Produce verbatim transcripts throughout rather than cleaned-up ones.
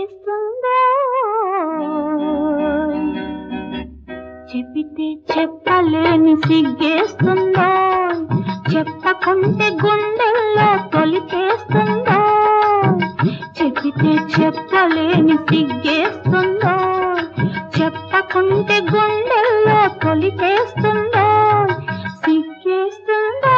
సిగ్గేస్తుందో చెప్పితే చెప్పలేని సిగ్గేస్తుందో చెప్పకుంటే గుండెల్లో తొలిచేస్తుందో చెప్పితే చెప్పలేని సిగ్గేస్తుందో చెప్పకుంటే గుండెల్లో తొలిచేస్తుందో సిగ్గేస్తుందో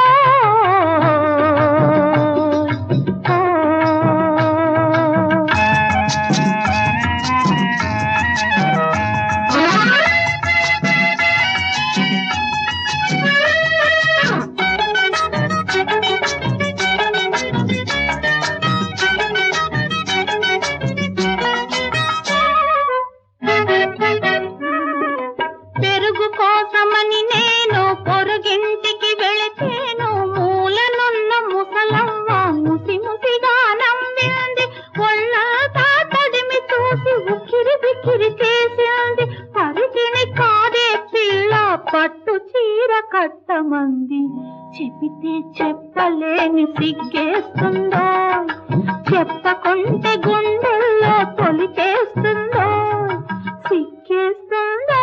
పెరుగు కోసమని నేను పొరుగింటికి వెళితేను మూలనున్న ముసలమ్మ ముసి ముసిగా నవ్వింది ఒళ్ళంతా తడిమి చూసి ఉక్కిరి బిక్కిరి చేసింది పరికిణి కాదే పిల్ల పట్టు చీర కట్టమంది చెప్పితే చెప్పలేని సిగ్గేస్తుందో చెప్పకుంటే గుండెల్లో తొలిచేస్తుందో సిగ్గేస్తుందో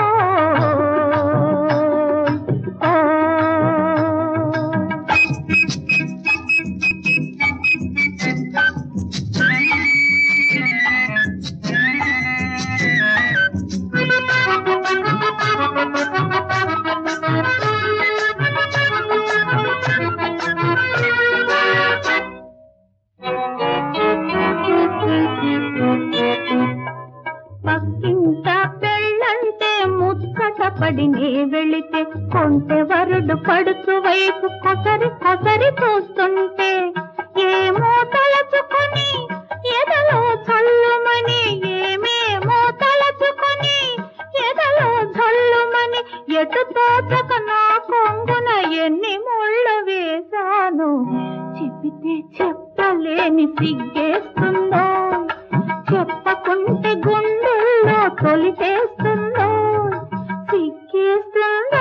పక్కింట పెళ్ళంటే ముచ్చట పడి నే వెళితే కొంటె వరుడు పడుచు వైపు కొసరి కొసరి చూస్తుంటే ఏమో తలచుకొని ఎదలో చల్లుమని ఏమేమో తలచుకొని ఎదలో చల్లుమని ఎటు తోచక నా కొంగున ఎన్ని ముళ్ళు వేశాను చెప్పితే చెప్పలేని సిగ్గేస్తుందో చెప్పకుంటే గుండెల్లో తొలిచేస్తుందో సిగ్గేస్తుందో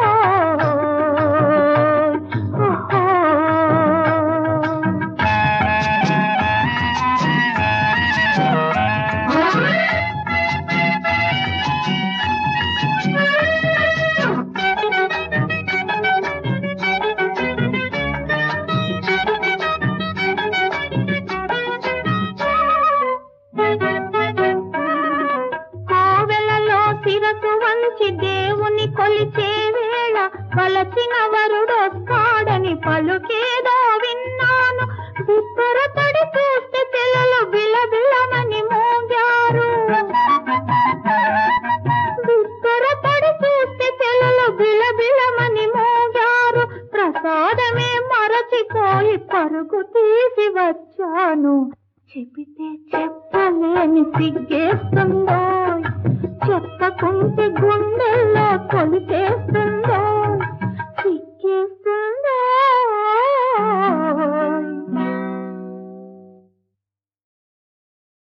శిరసు వంచి దేవుని కొలిచే వేళ వలచిన వరుడొస్తాడని పలుకేదో విన్నాను బిత్తరపడి చూస్తే పిల్లలు బిలబిలమని మోగారు బిత్తరపడి చూస్తే పిల్లలు బిలబిలమని మోగారు ప్రసాదమే మరచిపోయి పరుగు తీసి వచ్చాను చెప్పితే చెప్పలేని సిగ్గేస్తుందో చెప్పకుంటే గుండెల్లో కొలిచేస్తుందో